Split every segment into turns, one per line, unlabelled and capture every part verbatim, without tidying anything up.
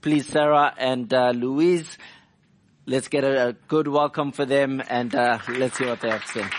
please, Sarah and uh, Louise, let's get a, a good welcome for them, and uh, let's see what they have to say.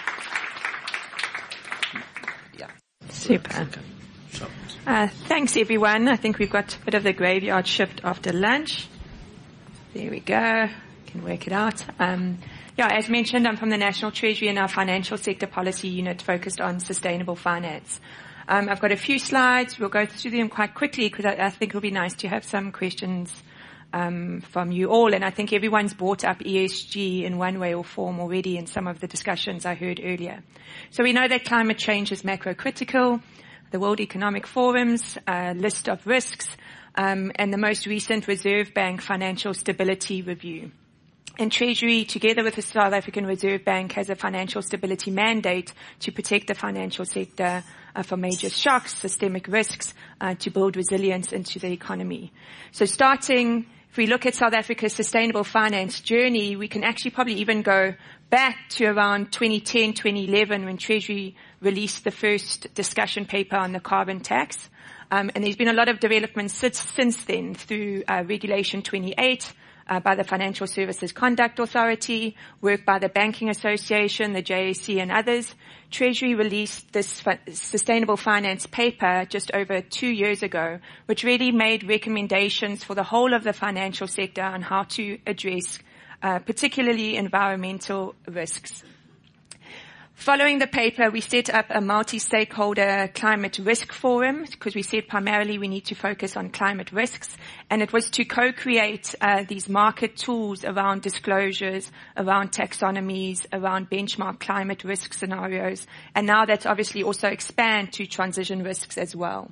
Yeah. Super. Uh, thanks, everyone. I think we've got a bit of the graveyard shift after lunch. There we go. Can work it out. Um, yeah, as mentioned, I'm from the National Treasury and our Financial Sector Policy Unit focused on sustainable finance. Um, I've got a few slides. We'll go through them quite quickly because I, I think it'll be nice to have some questions um, from you all. And I think everyone's brought up E S G in one way or form already in some of the discussions I heard earlier. So we know that climate change is macro-critical. The World Economic Forum's uh, list of risks, um, and the most recent Reserve Bank Financial Stability Review. And Treasury, together with the South African Reserve Bank, has a financial stability mandate to protect the financial sector uh, from major shocks, systemic risks, uh, to build resilience into the economy. So starting, if we look at South Africa's sustainable finance journey, we can actually probably even go back to around twenty ten, twenty eleven, when Treasury released the first discussion paper on the carbon tax. Um, and there's been a lot of developments since, since then through uh, Regulation twenty-eight, Uh, by the Financial Services Conduct Authority, work by the Banking Association, the J S C and others. Treasury released this fi- sustainable finance paper just over two years ago, which really made recommendations for the whole of the financial sector on how to address uh, particularly environmental risks. Following the paper, we set up a multi-stakeholder climate risk forum because we said primarily we need to focus on climate risks, and it was to co-create uh, these market tools around disclosures, around taxonomies, around benchmark climate risk scenarios, and now that's obviously also expand to transition risks as well.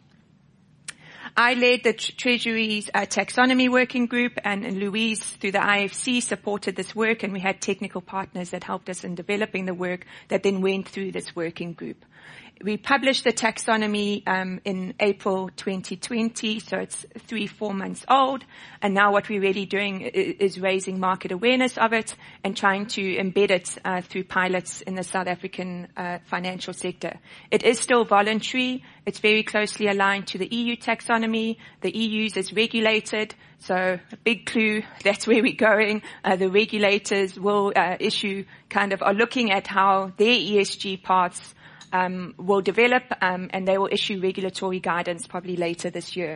I led the Treasury's uh, taxonomy working group, and, and Louise, through the I F C, supported this work, and we had technical partners that helped us in developing the work that then went through this working group. We published the taxonomy um, in April twenty twenty, so it's three, four months old. And now what we're really doing is raising market awareness of it and trying to embed it uh, through pilots in the South African uh, financial sector. It is still voluntary. It's very closely aligned to the E U taxonomy. The E U's is regulated. So a big clue, that's where we're going. Uh, the regulators will uh, issue kind of, are looking at how their E S G parts Um, will develop, um, and they will issue regulatory guidance probably later this year.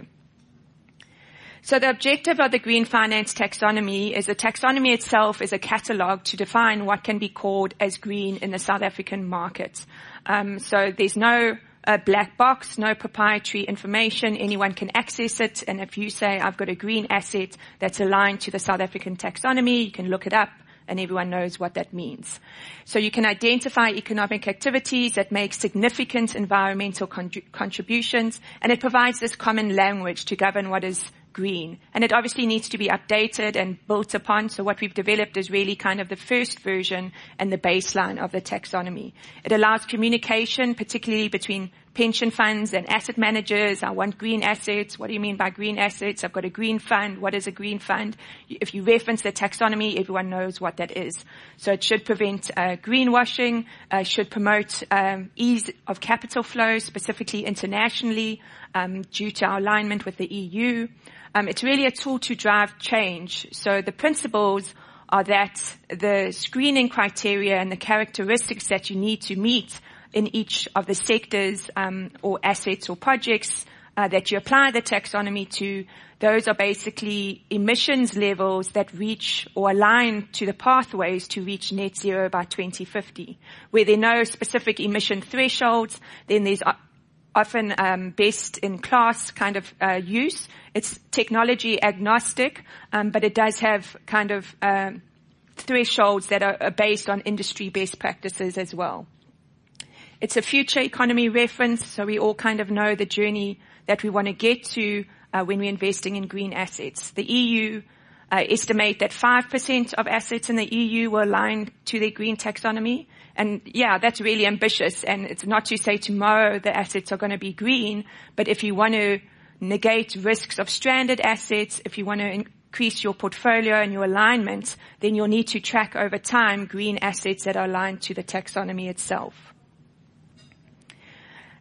So the objective of the Green Finance Taxonomy is the taxonomy itself is a catalogue to define what can be called as green in the South African market. Um, so there's no uh, black box, no proprietary information. Anyone can access it, and if you say, I've got a green asset that's aligned to the South African taxonomy, you can look it up, and everyone knows what that means. So you can identify economic activities that make significant environmental con- contributions, and it provides this common language to govern what is green. And it obviously needs to be updated and built upon, so what we've developed is really kind of the first version and the baseline of the taxonomy. It allows communication, particularly between pension funds and asset managers. I want green assets. What do you mean by green assets? I've got a green fund. What is a green fund? If you reference the taxonomy, everyone knows what that is. So it should prevent uh, greenwashing, uh, should promote um, ease of capital flow, specifically internationally, um, due to our alignment with the E U. Um, it's really a tool to drive change. So the principles are that the screening criteria and the characteristics that you need to meet in each of the sectors um, or assets or projects uh, that you apply the taxonomy to, those are basically emissions levels that reach or align to the pathways to reach net zero by twenty fifty. Where there are no specific emission thresholds, then there's often um, best in class kind of uh, use. It's technology agnostic, um, but it does have kind of um, thresholds that are, are based on industry best practices as well. It's a future economy reference, so we all kind of know the journey that we want to get to uh, when we're investing in green assets. The E U uh, estimate that five percent of assets in the E U will align to their green taxonomy. And yeah, that's really ambitious. And it's not to say tomorrow the assets are going to be green, but if you want to negate risks of stranded assets, if you want to increase your portfolio and your alignment, then you'll need to track over time green assets that are aligned to the taxonomy itself.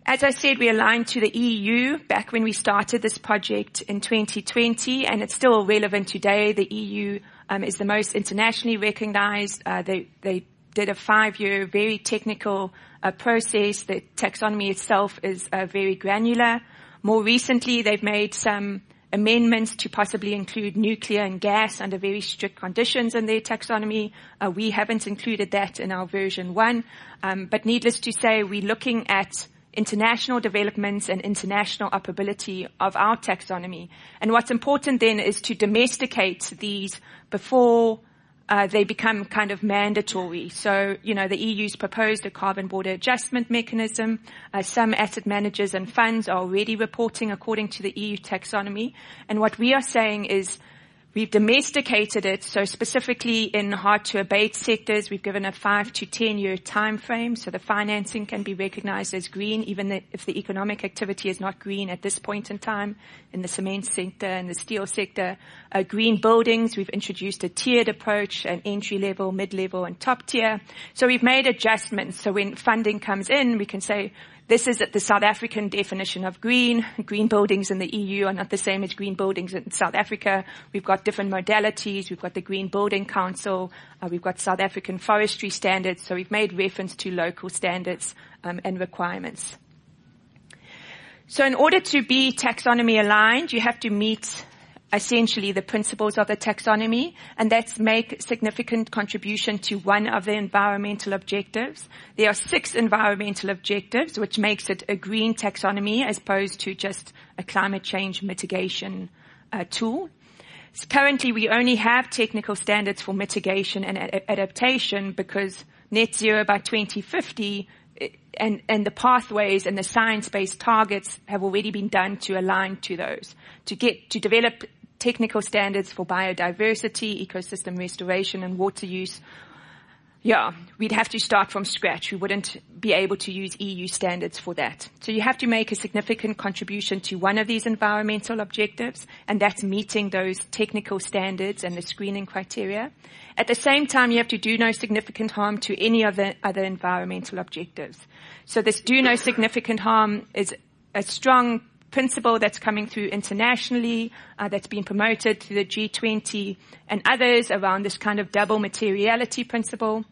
As I said, we aligned to the E U back when we started this project in twenty twenty, and it's still relevant today. The E U um, is the most internationally recognized. Uh, they, they did a five-year, very technical uh, process. The taxonomy itself is uh, very granular. More recently, they've made some amendments to possibly include nuclear and gas under very strict conditions in their taxonomy. Uh, we haven't included that in our version one. Um, but needless to say, we're looking at international developments and international operability of our taxonomy. And what's important then is to domesticate these before uh, they become kind of mandatory. So, you know, the E U's proposed a carbon border adjustment mechanism. Uh, some asset managers and funds are already reporting according to the E U taxonomy. And what we are saying is we've domesticated it, so specifically in hard-to-abate sectors, we've given a five to ten-year time frame, so the financing can be recognized as green, even if the economic activity is not green at this point in time. In the cement sector and the steel sector, uh, green buildings, we've introduced a tiered approach, an entry-level, mid-level, and top-tier. So we've made adjustments, so when funding comes in, we can say, this is the South African definition of green. Green buildings in the E U are not the same as green buildings in South Africa. We've got different modalities. We've got the Green Building Council. Uh, we've got South African forestry standards. So we've made reference to local standards um, and requirements. So in order to be taxonomy aligned, you have to meet essentially the principles of the taxonomy, and that's make significant contribution to one of the environmental objectives. There are six environmental objectives, which makes it a green taxonomy as opposed to just a climate change mitigation uh, tool. So currently, we only have technical standards for mitigation and ad- adaptation because net zero by twenty fifty and, and the pathways and the science-based targets have already been done to align to those. To get, to develop technical standards for biodiversity, ecosystem restoration, and water use, yeah, we'd have to start from scratch. We wouldn't be able to use E U standards for that. So you have to make a significant contribution to one of these environmental objectives, and that's meeting those technical standards and the screening criteria. At the same time, you have to do no significant harm to any of the other environmental objectives. So this do no significant harm is a strong principle that's coming through internationally, uh, that's been promoted through the G twenty and others around this kind of double materiality principle.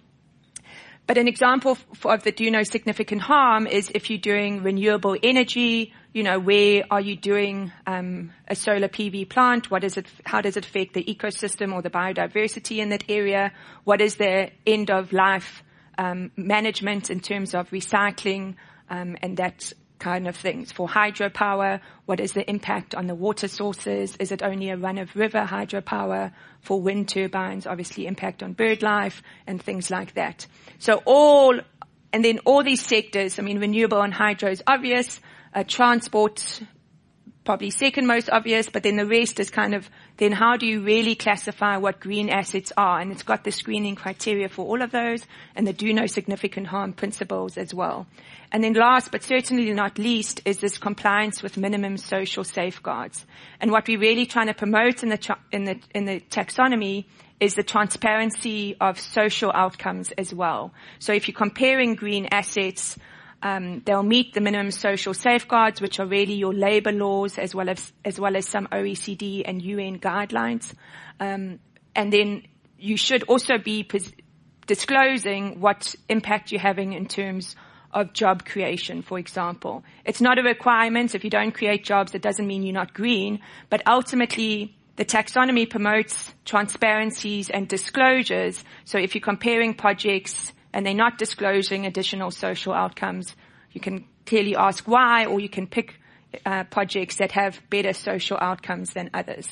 But an example for, of the do no significant harm is if you're doing renewable energy, you know, where are you doing um, a solar P V plant? What is it? How does it affect the ecosystem or the biodiversity in that area? What is the end of life um, management in terms of recycling um, and that kind of things? For hydropower, what is the impact on the water sources? Is it only a run-of-river hydropower? For wind turbines, obviously impact on bird life and things like that. So all, and then all these sectors, I mean, renewable and hydro is obvious, uh, transport, probably second most obvious, but then the rest is kind of, then how do you really classify what green assets are? And it's got the screening criteria for all of those and the do no significant harm principles as well. And then last, but certainly not least, is this compliance with minimum social safeguards. And what we're really trying to promote in the, tra- in the, in the taxonomy is the transparency of social outcomes as well. So if you're comparing green assets, Um, they'll meet the minimum social safeguards, which are really your labor laws, as well as as well as some O E C D and U N guidelines. Um, and then you should also be pres- disclosing what impact you're having in terms of job creation, for example. It's not a requirement. If you don't create jobs, it doesn't mean you're not green. But ultimately, the taxonomy promotes transparencies and disclosures. So if you're comparing projects and they're not disclosing additional social outcomes, you can clearly ask why, or you can pick uh, projects that have better social outcomes than others.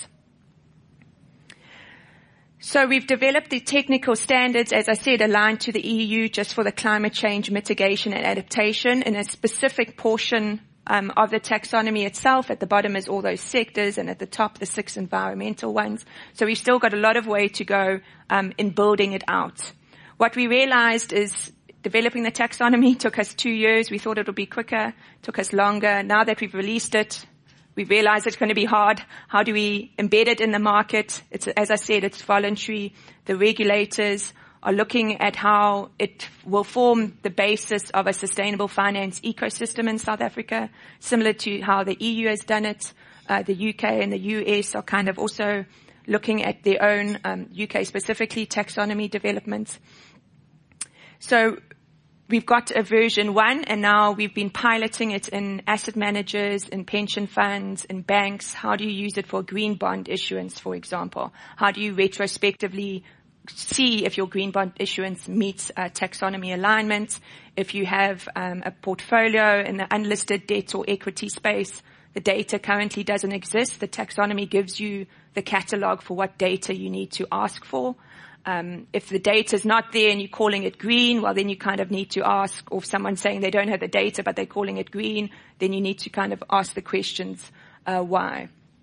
So we've developed the technical standards, as I said, aligned to the E U just for the climate change mitigation and adaptation in a specific portion um, of the taxonomy itself. At the bottom is all those sectors, and at the top, the six environmental ones. So we've still got a lot of way to go um, in building it out. What we realized is developing the taxonomy took us two years. We thought it would be quicker, took us longer. Now that we've released it, we realize it's going to be hard. How do we embed it in the market? It's, as I said, it's voluntary. The regulators are looking at how it will form the basis of a sustainable finance ecosystem in South Africa, similar to how the E U has done it. Uh, the U K and the U S are kind of also looking at their own, um, U K specifically, taxonomy developments. So we've got a version one, and now we've been piloting it in asset managers, in pension funds, in banks. How do you use it for green bond issuance, for example? How do you retrospectively see if your green bond issuance meets uh, taxonomy alignment? If you have um, a portfolio in the unlisted debt or equity space, the data currently doesn't exist. The taxonomy gives you the catalog for what data you need to ask for. Um, if the data is not there and you're calling it green, well, then you kind of need to ask, or if someone's saying they don't have the data but they're calling it green, then you need to kind of ask the questions, uh, why.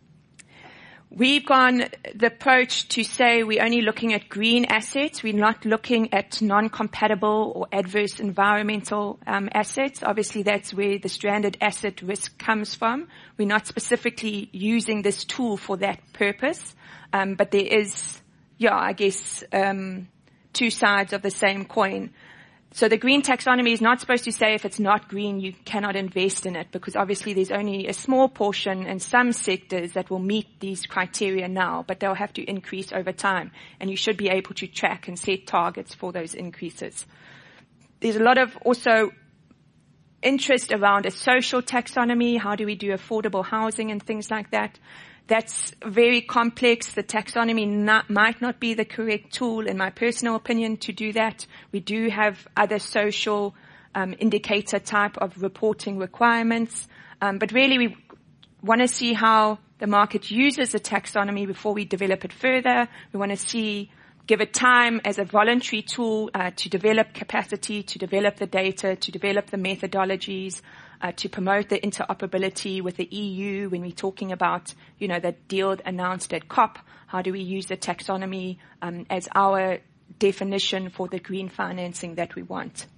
We've gone the approach to say we're only looking at green assets. We're not looking at non-compatible or adverse environmental um, assets. Obviously, that's where the stranded asset risk comes from. We're not specifically using this tool for that purpose, um, but there is, yeah, I guess, um, two sides of the same coin. So the green taxonomy is not supposed to say if it's not green, you cannot invest in it, because obviously there's only a small portion in some sectors that will meet these criteria now, but they'll have to increase over time. And you should be able to track and set targets for those increases. There's a lot of also interest around a social taxonomy. How do we do affordable housing and things like that? That's very complex. The taxonomy not, might not be the correct tool, in my personal opinion, to do that. We do have other social um, indicator type of reporting requirements. Um, but really, we want to see how the market uses the taxonomy before we develop it further. We want to see, give it time as a voluntary tool uh, to develop capacity, to develop the data, to develop the methodologies, Uh, to promote the interoperability with the E U when we're talking about, you know, the deal announced at COP. How do we use the taxonomy um, as our definition for the green financing that we want?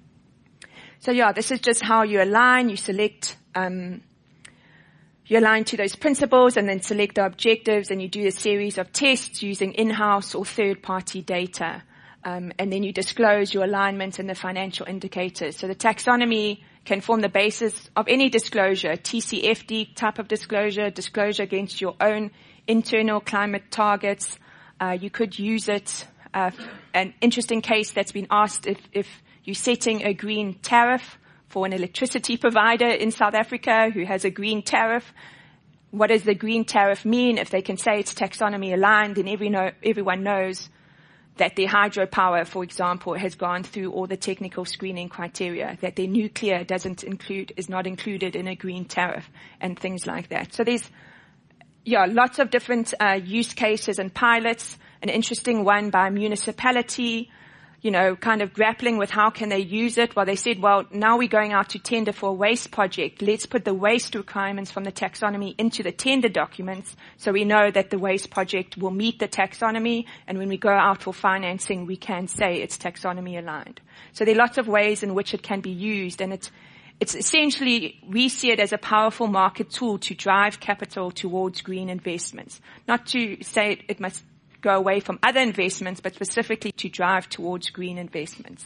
So, yeah, this is just how you align. You select, um, you align to those principles and then select the objectives, and you do a series of tests using in-house or third-party data. Um, and then you disclose your alignment and the financial indicators. So the taxonomy can form the basis of any disclosure, T C F D type of disclosure, disclosure against your own internal climate targets. Uh, you could use it. Uh, an interesting case that's been asked, if, if you're setting a green tariff for an electricity provider in South Africa who has a green tariff, what does the green tariff mean? If they can say it's taxonomy aligned, then every know, everyone knows that their hydropower, for example, has gone through all the technical screening criteria, that their nuclear doesn't include, is not included in a green tariff, and things like that. So there's, yeah, lots of different uh, use cases and pilots. An interesting one by a municipality, you know, kind of grappling with how can they use it. Well, they said, well, now we're going out to tender for a waste project. Let's put the waste requirements from the taxonomy into the tender documents, so we know that the waste project will meet the taxonomy, and when we go out for financing, we can say it's taxonomy aligned. So there are lots of ways in which it can be used, and it's, it's essentially, we see it as a powerful market tool to drive capital towards green investments. Not to say it, it must go away from other investments, but specifically to drive towards green investments.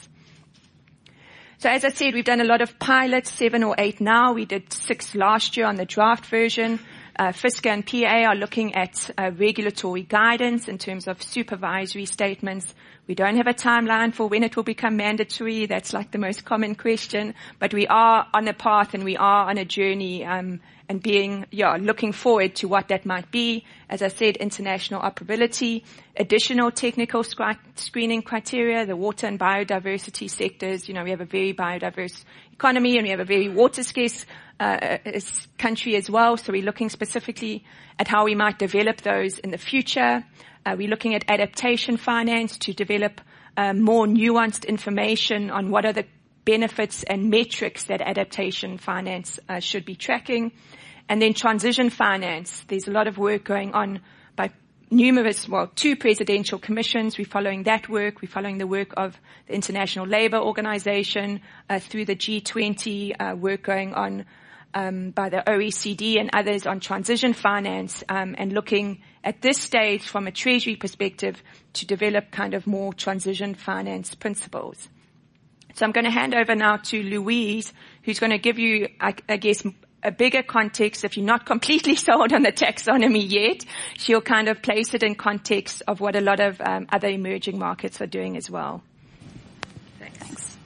So as I said, we've done a lot of pilots, seven or eight now. We did six last year on the draft version. Uh, FSCA and P A are looking at uh, regulatory guidance in terms of supervisory statements. We don't have a timeline for when it will become mandatory. That's like the most common question. But we are on a path and we are on a journey, um, and being, yeah, looking forward to what that might be. As I said, international operability, additional technical scri- screening criteria, the water and biodiversity sectors. You know, we have a very biodiverse economy and we have a very water scarce uh, country as well. So we're looking specifically at how we might develop those in the future. Uh, we're looking at adaptation finance to develop uh, more nuanced information on what are the benefits and metrics that adaptation finance uh, should be tracking. And then transition finance. There's a lot of work going on by numerous, well, two presidential commissions. We're following that work. We're following the work of the International Labour Organization, uh, through the G twenty, uh, work going on um, by the O E C D and others on transition finance, um, and looking at this stage, from a treasury perspective, to develop kind of more transition finance principles. So I'm going to hand over now to Louise, who's going to give you, I, I guess, a bigger context. If you're not completely sold on the taxonomy yet, she'll kind of place it in context of what a lot of um, other emerging markets are doing as well. Thanks.
Thanks.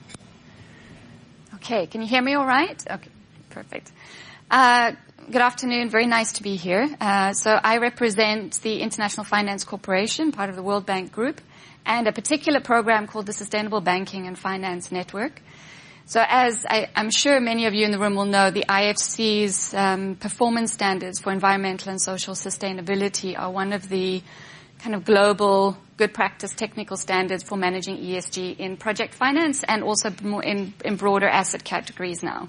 Okay, can you hear me all right? Okay, perfect. Uh, good afternoon. Very nice to be here. Uh, so I represent the International Finance Corporation, part of the World Bank Group, and a particular program called the Sustainable Banking and Finance Network. So as I, I'm sure many of you in the room will know, the I F C's um, performance standards for environmental and social sustainability are one of the kind of global good practice technical standards for managing E S G in project finance and also more in, in broader asset categories now.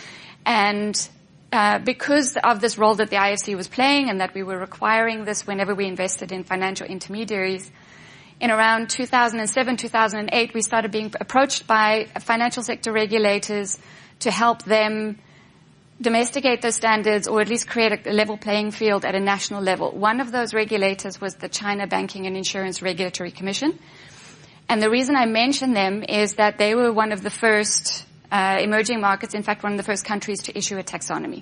And uh, because of this role that the I F C was playing and that we were requiring this whenever we invested in financial intermediaries, in around two thousand seven, two thousand eight, we started being approached by financial sector regulators to help them domesticate those standards or at least create a level playing field at a national level. One of those regulators was the China Banking and Insurance Regulatory Commission. And the reason I mention them is that they were one of the first uh, emerging markets, in fact, one of the first countries to issue a taxonomy.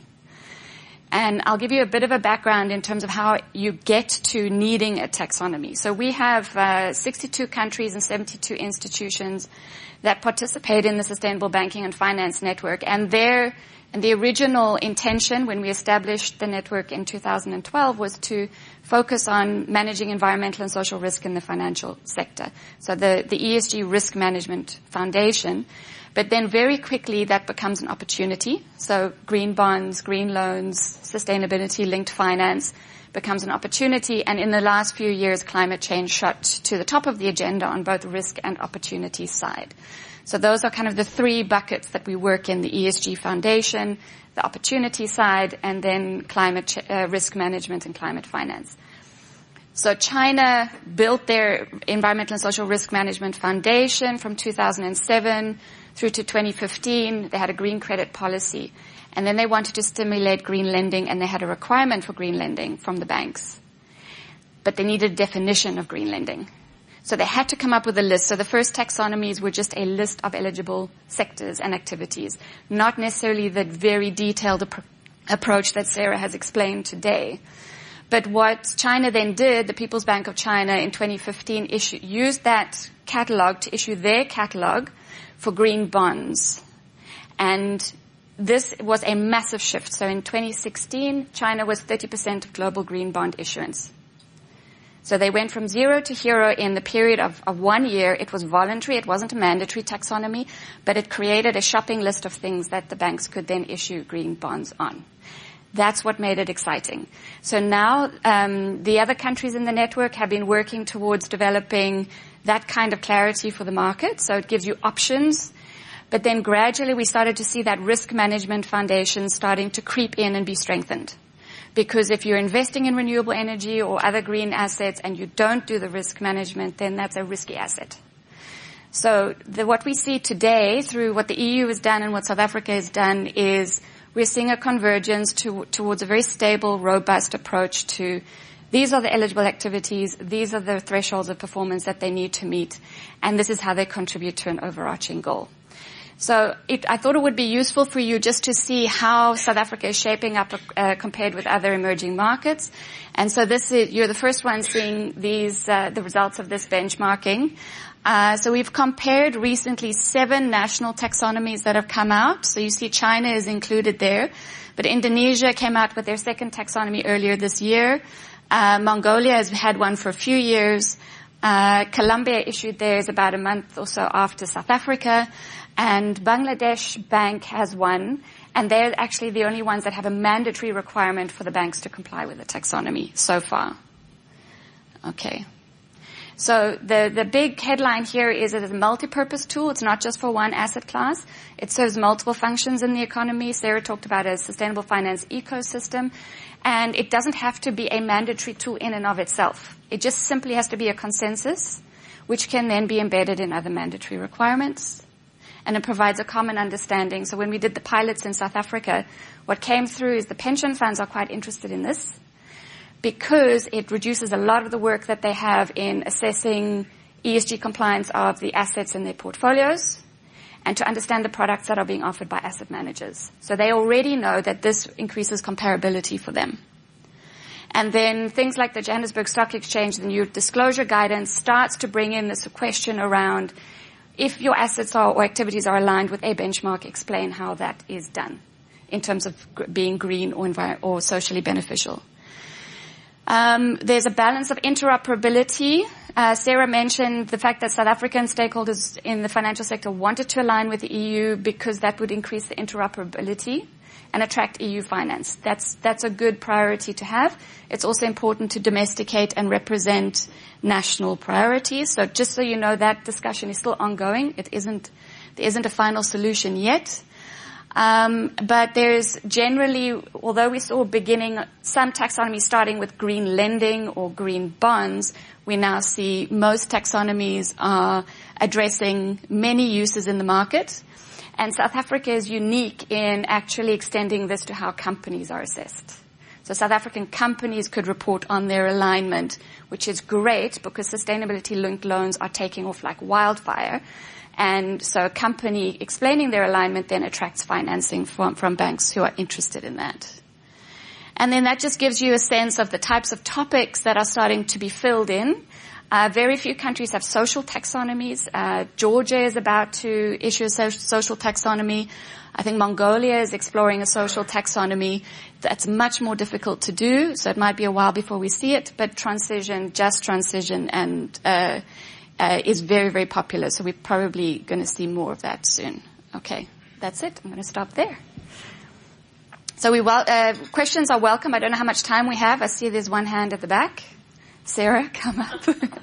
And I'll give you a bit of a background in terms of how you get to needing a taxonomy. So we have uh, sixty-two countries and seventy-two institutions that participate in the Sustainable Banking and Finance Network. And their and the original intention when we established the network in two thousand twelve was to focus on managing environmental and social risk in the financial sector. So the, the E S G Risk Management Foundation. But then very quickly that becomes an opportunity. So green bonds, green loans, sustainability-linked finance becomes an opportunity. And in the last few years, climate change shot to the top of the agenda on both risk and opportunity side. So those are kind of the three buckets that we work in, the E S G Foundation, the opportunity side, and then climate ch- uh, risk management and climate finance. So China built their Environmental and Social Risk Management Foundation from two thousand seven through to twenty fifteen. They had a green credit policy. And then they wanted to stimulate green lending, and they had a requirement for green lending from the banks. But they needed a definition of green lending. So they had to come up with a list. So the first taxonomies were just a list of eligible sectors and activities, not necessarily the very detailed ap- approach that Sarah has explained today. But what China then did, the People's Bank of China in twenty fifteen issue, used that catalog to issue their catalog for green bonds. And this was a massive shift. So in twenty sixteen, China was thirty percent of global green bond issuance. So they went from zero to hero in the period of, of one year. It was voluntary. It wasn't a mandatory taxonomy, but it created a shopping list of things that the banks could then issue green bonds on. That's what made it exciting. So now um, the other countries in the network have been working towards developing that kind of clarity for the market. So it gives you options. But then gradually we started to see that risk management foundation starting to creep in and be strengthened. Because if you're investing in renewable energy or other green assets and you don't do the risk management, then that's a risky asset. So the, what we see today through what the E U has done and what South Africa has done is we're seeing a convergence to, towards a very stable, robust approach to these are the eligible activities, these are the thresholds of performance that they need to meet, and this is how they contribute to an overarching goal. So it, I thought it would be useful for you just to see how South Africa is shaping up uh, compared with other emerging markets. And so this is, you're the first one seeing these, uh, the results of this benchmarking. Uh, so we've compared recently seven national taxonomies that have come out. So you see China is included there. But Indonesia came out with their second taxonomy earlier this year. Uh, Mongolia has had one for a few years. Uh, Colombia issued theirs about a month or so after South Africa. And Bangladesh Bank has one, and they're actually the only ones that have a mandatory requirement for the banks to comply with the taxonomy so far. Okay. So the, the big headline here is it is a multi-purpose tool. It's not just for one asset class. It serves multiple functions in the economy. Sarah talked about a sustainable finance ecosystem. And it doesn't have to be a mandatory tool in and of itself. It just simply has to be a consensus, which can then be embedded in other mandatory requirements. And it provides a common understanding. So when we did the pilots in South Africa, what came through is the pension funds are quite interested in this. because it reduces a lot of the work that they have in assessing E S G compliance of the assets in their portfolios and to understand the products that are being offered by asset managers. So they already know that this increases comparability for them. And then things like the Johannesburg Stock Exchange, the new disclosure guidance, starts to bring in this question around if your assets are, or activities are aligned with a benchmark, explain how that is done in terms of gr- being green or, envir- or socially beneficial. Um, there's a balance of interoperability. Uh, Sarah mentioned the fact that South African stakeholders in the financial sector wanted to align with the E U because that would increase the interoperability and attract E U finance. That's, that's a good priority to have. It's also important to domesticate and represent national priorities. So just so you know, that discussion is still ongoing. It isn't, there isn't a final solution yet. Um, but there's generally, although we saw beginning some taxonomy starting with green lending or green bonds, we now see most taxonomies are addressing many uses in the market. And South Africa is unique in actually extending this to how companies are assessed. So South African companies could report on their alignment, which is great because sustainability-linked loans are taking off like wildfire. And so a company explaining their alignment then attracts financing from, from banks who are interested in that. And then that just gives you a sense of the types of topics that are starting to be filled in. Uh, very few countries have social taxonomies. Uh, Georgia is about to issue a so- social taxonomy. I think Mongolia is exploring a social taxonomy. That's much more difficult to do, so it might be a while before we see it. But transition, just transition, and uh, uh is very, very popular. So we're probably going to see more of that soon. Okay, that's it. I'm going to stop there. So we wel- uh, questions are welcome. I don't know how much time we have. I see there's one hand at the back. Sarah, come up.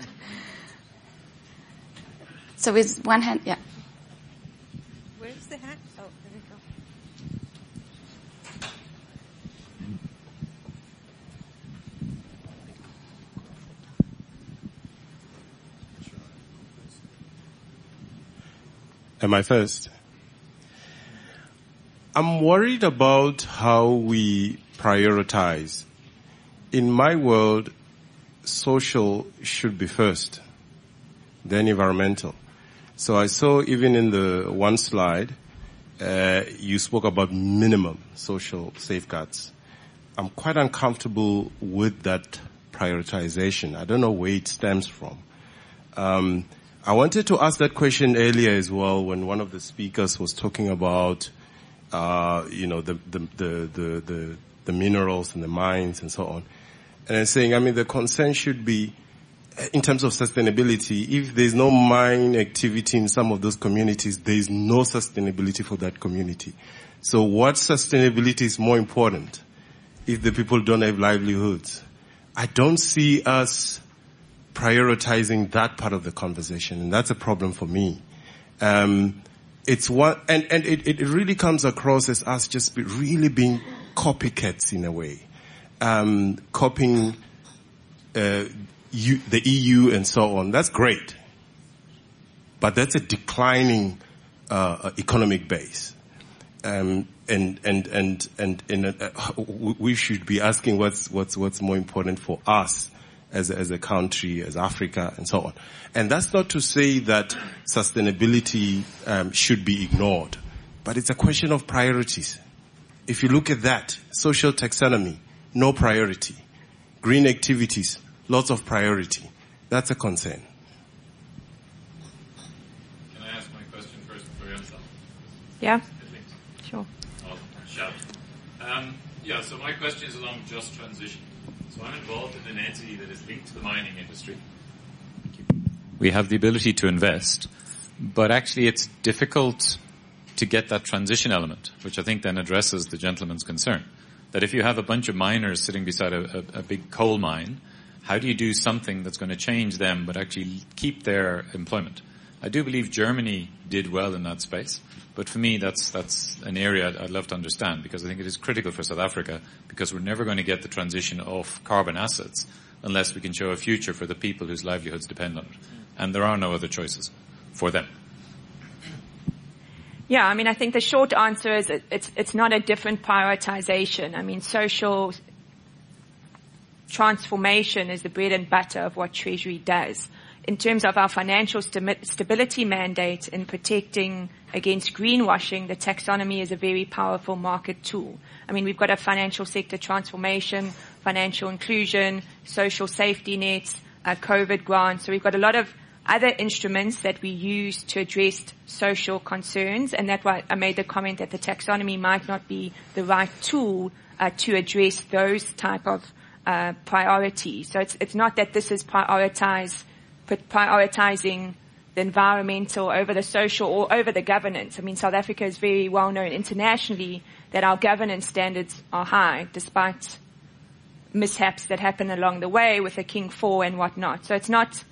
So is one hand, yeah.
Where's the hand? Oh, there we go.
Am I first? I'm worried about how we prioritize. In my world, social should be first, then environmental. So I saw even in the one slide, uh, you spoke about minimum social safeguards. I'm quite uncomfortable with that prioritization. I don't know where it stems from. Um, I wanted to ask that question earlier as well when one of the speakers was talking about, uh, you know, the, the, the, the, the, the minerals and the mines and so on. And I'm saying, I mean, the concern should be, in terms of sustainability, if there's no mine activity in some of those communities, there's no sustainability for that community. So what sustainability is more important if the people don't have livelihoods? I don't see us prioritizing that part of the conversation, and that's a problem for me. Um, it's one, and, and it, it really comes across as us just be really being copycats in a way. Um, copying, uh, you, the E U and so on. That's great. But that's a declining, uh, economic base. Um, and, and, and, and, and uh, we should be asking what's, what's, what's more important for us as a, as a country, as Africa, and so on. And that's not to say that sustainability, um, should be ignored. But it's a question of priorities. If you look at that, social taxonomy, no priority. Green activities, lots of priority. That's a concern.
Can I ask my question first before you answer?
Yeah, sure.
I'll shout. Um, yeah, so my question is along just transition. So I'm involved in an entity that is linked to the mining industry. We have the ability to invest, but actually it's difficult to get that transition element, which I think then addresses the gentleman's concern. That if you have a bunch of miners sitting beside a, a, a big coal mine, how do you do something that's going to change them but actually keep their employment? I do believe Germany did well in that space, but for me that's that's an area I'd, I'd love to understand because I think it is critical for South Africa because we're never going to get the transition off carbon assets unless we can show a future for the people whose livelihoods depend on it. And there are no other choices for them.
Yeah, I mean, I think the short answer is it, it's it's not a different prioritization. I mean, social transformation is the bread and butter of what Treasury does. In terms of our financial st- stability mandate in protecting against greenwashing, the taxonomy is a very powerful market tool. I mean, we've got a financial sector transformation, financial inclusion, social safety nets, uh, COVID grants. So we've got a lot of other instruments that we use to address social concerns, and that's why I made the comment that the taxonomy might not be the right tool uh, to address those type of uh, priorities. So it's, it's not that this is prioritize, prioritizing the environmental over the social or over the governance. I mean, South Africa is very well known internationally that our governance standards are high, despite mishaps that happen along the way with the King four and whatnot. So it's not,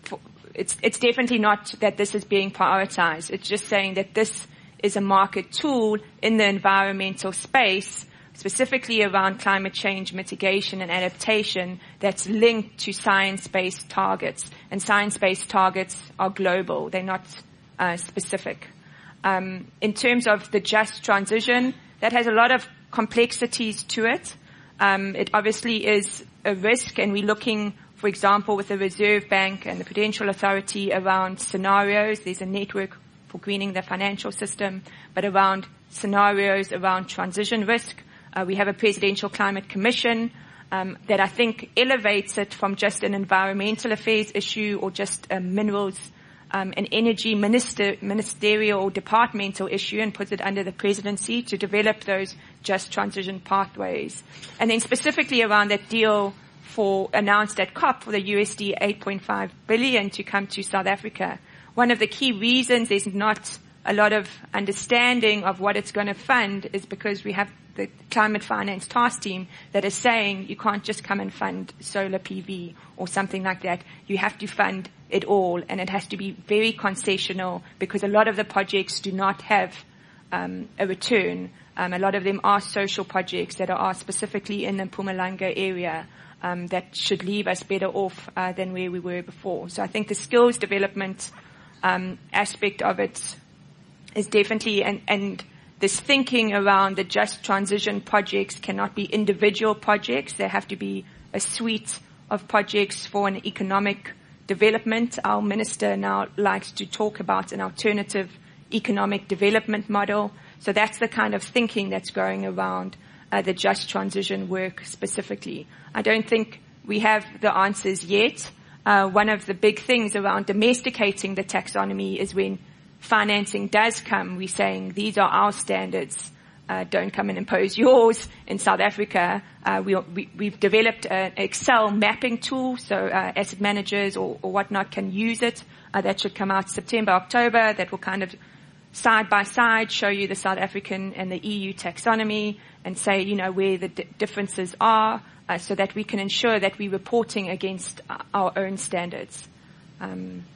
it's, it's definitely not that this is being prioritized. It's just saying that this is a market tool in the environmental space, specifically around climate change mitigation and adaptation, that's linked to science-based targets. And science-based targets are global. They're not uh, specific. Um, in terms of the just transition, that has a lot of complexities to it. Um, it obviously is a risk, and we're looking, for example, with the Reserve Bank and the Prudential Authority around scenarios. There's a network for greening the financial system, but around scenarios around transition risk. Uh, we have a Presidential Climate Commission um, that I think elevates it from just an environmental affairs issue or just a minerals um, and energy minister, ministerial or departmental issue and puts it under the presidency to develop those just transition pathways. And then specifically around that deal for announced at COP for the U S D eight point five billion to come to South Africa. One of the key reasons there's not a lot of understanding of what it's going to fund is because we have the Climate Finance Task Team that is saying you can't just come and fund solar P V or something like that. You have to fund it all, and it has to be very concessional because a lot of the projects do not have um, a return. Um, a lot of them are social projects that are specifically in the Mpumalanga area um, that should leave us better off uh, than where we were before. So I think the skills development um, aspect of it is definitely, and, and this thinking around the just transition projects cannot be individual projects. They have to be a suite of projects for an economic development. Our minister now likes to talk about an alternative economic development model. So that's the kind of thinking that's going around uh, the just transition work specifically. I don't think we have the answers yet. Uh, one of the big things around domesticating the taxonomy is when financing does come, we're saying these are our standards. Uh, don't come and impose yours in South Africa. Uh, we, we, we've developed an Excel mapping tool, so uh, asset managers or, or whatnot can use it. Uh, that should come out September, October. That will kind of side by side show you the South African and the E U taxonomy and say, you know, where the d- differences are, uh, so that we can ensure that we're reporting against our own standards. Um,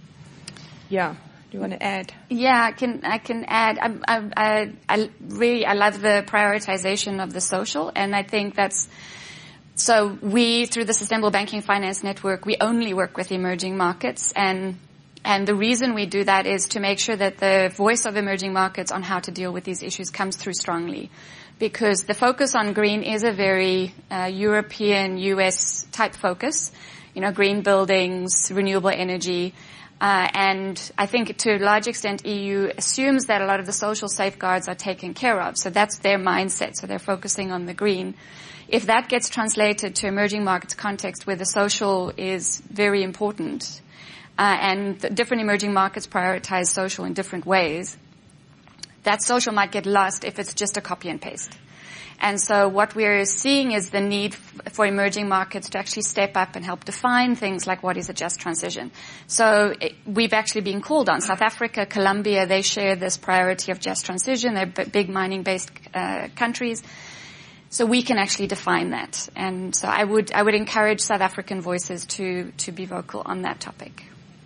yeah. Do you want to add?
Yeah, I can. I can add. I, I, I, I really, I love the prioritization of the social, and I think that's. So we, through the Sustainable Banking Finance Network, we only work with emerging markets, and and the reason we do that is to make sure that the voice of emerging markets on how to deal with these issues comes through strongly, because the focus on green is a very uh, European, U S type focus. You know, green buildings, renewable energy. Uh, and I think to a large extent E U assumes that a lot of the social safeguards are taken care of. So that's their mindset. So they're focusing on the green. If that gets translated to emerging markets context where the social is very important, uh, and the different emerging markets prioritize social in different ways, that social might get lost if it's just a copy and paste. And so what we're seeing is the need f- for emerging markets to actually step up and help define things like what is a just transition. So it, we've actually been called on. South Africa, Colombia, they share this priority of just transition. They're b- big mining-based uh, countries. So we can actually define that. And so I would I would encourage South African voices to to be vocal on that topic.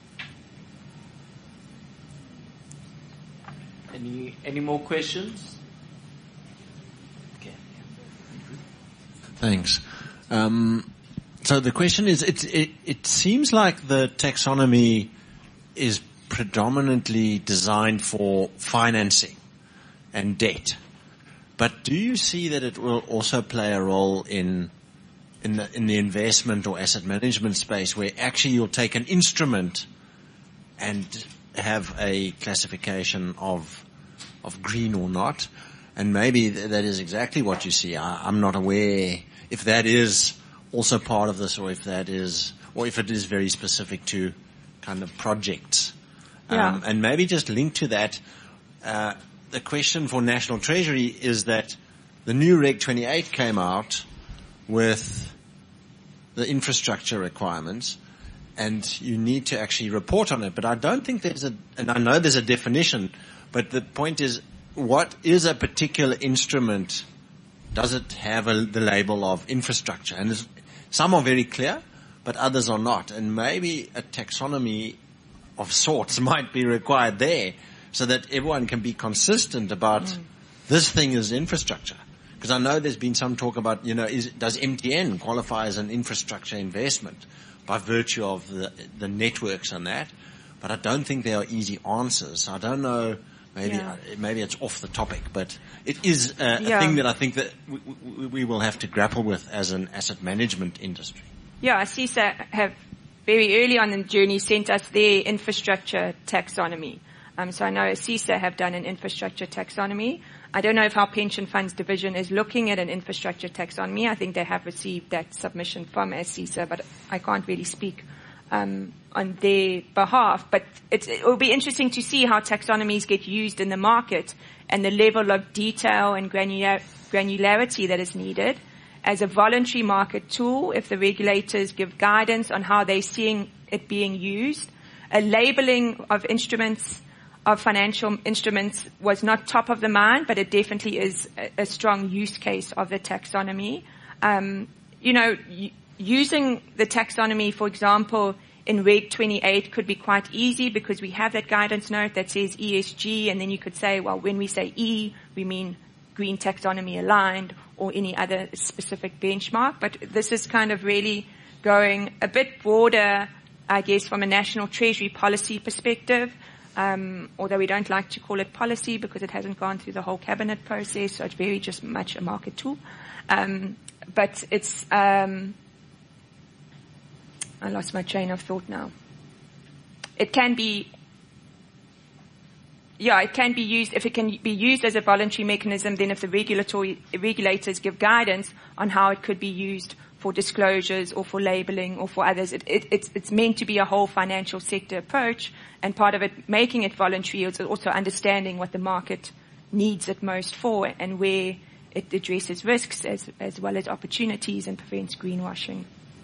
Any any more questions?
Thanks. Um, so the question is, it, it, it seems like the taxonomy is predominantly designed for financing and debt. But do you see that it will also play a role in in the, in the investment or asset management space where actually you'll take an instrument and have a classification of, of green or not. And maybe th- that is exactly what you see. I, I'm not aware if that is also part of this or if that is, or if it is very specific to kind of projects.
Yeah.
Um, and maybe just linked to that, uh, the question for National Treasury is that the new Reg twenty-eight came out with the infrastructure requirements, and you need to actually report on it. But I don't think there's a, and I know there's a definition, but the point is, what is a particular instrument? Does it have a, the label of infrastructure? And some are very clear, but others are not. And maybe a taxonomy of sorts might be required there so that everyone can be consistent about mm. this thing is infrastructure. Because I know there's been some talk about, you know, is, does M T N qualify as an infrastructure investment by virtue of the, the networks and that? But I don't think there are easy answers. I don't know. Maybe yeah. maybe it's off the topic, but it is a,
yeah.
a thing that I think that we, we, we will have to grapple with as an asset management industry.
Yeah, CISA have very early on in the journey sent us their infrastructure taxonomy. Um, so I know CISA have done an infrastructure taxonomy. I don't know if our pension funds division is looking at an infrastructure taxonomy. I think they have received that submission from CISA, but I can't really speak um, on their behalf. But it's, it will be interesting to see how taxonomies get used in the market and the level of detail and granular, granularity that is needed as a voluntary market tool if the regulators give guidance on how they're seeing it being used. A labeling of instruments, of financial instruments was not top of the mind, but it definitely is a, a strong use case of the taxonomy. Um, you know, y- using the taxonomy, for example, in Reg twenty-eight could be quite easy because we have that guidance note that says E S G, and then you could say, well, when we say E, we mean green taxonomy aligned or any other specific benchmark. But this is kind of really going a bit broader, I guess, from a national treasury policy perspective. Um, although we don't like to call it policy because it hasn't gone through the whole cabinet process, so it's very just much a market tool. Um, but it's, um, I lost my train of thought now. It can be, yeah, it can be used, if it can be used as a voluntary mechanism, then if the regulatory, regulators give guidance on how it could be used for disclosures or for labeling or for others, it, it, it's, it's meant to be a whole financial sector approach, and part of it, making it voluntary, is also understanding what the market needs it most for and where it addresses risks as, as well as opportunities and prevents greenwashing.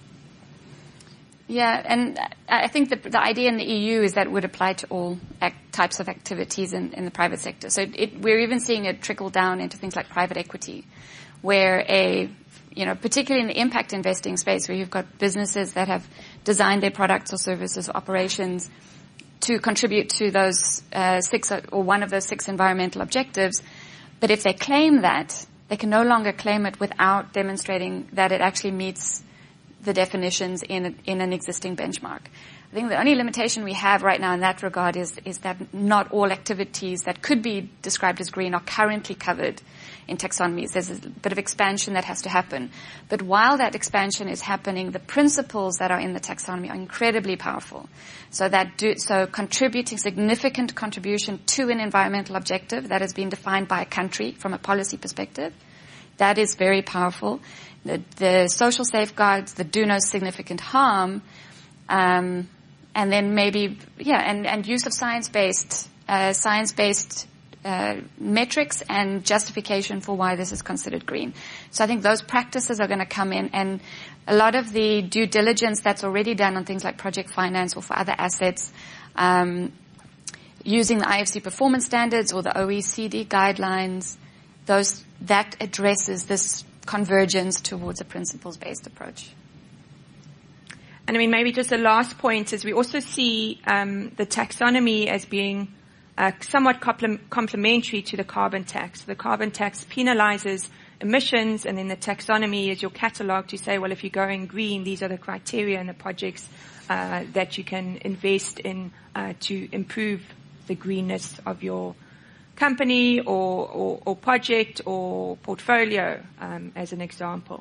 Yeah, and I think the, the idea in the E U is that it would apply to all act, types of activities in, in the private sector. So it, we're even seeing it trickle down into things like private equity, where a, you know, particularly in the impact investing space, where you've got businesses that have designed their products or services or operations to contribute to those uh, six or one of those six environmental objectives. But if they claim that, they can no longer claim it without demonstrating that it actually meets the definitions in a, in an existing benchmark. I think the only limitation we have right now in that regard is is that not all activities that could be described as green are currently covered in taxonomies. There's a bit of expansion that has to happen. But while that expansion is happening, the principles that are in the taxonomy are incredibly powerful. So that do, so contributing significant contribution to an environmental objective that has been defined by a country from a policy perspective, that is very powerful. The, the social safeguards, the do no significant harm, um, and then maybe, yeah, and, and use of science-based, uh, science-based uh, metrics and justification for why this is considered green. So I think those practices are going to come in, and a lot of the due diligence that's already done on things like project finance or for other assets, um, using the I F C performance standards or the O E C D guidelines, those that addresses this convergence towards a principles-based approach.
And I mean, maybe just the last point is we also see um, the taxonomy as being uh, somewhat compl- complementary to the carbon tax. The carbon tax penalizes emissions, and then the taxonomy is your catalog to say, well, if you're going green, these are the criteria and the projects uh, that you can invest in uh, to improve the greenness of your company or, or, or project or portfolio, um, as an example.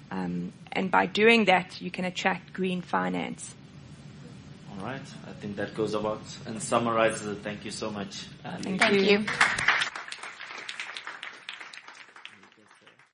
Um, and by doing that, you can attract green finance.
All right. I think that goes about and summarizes it. Thank you so much. Uh,
Thank,
Thank
you.
you.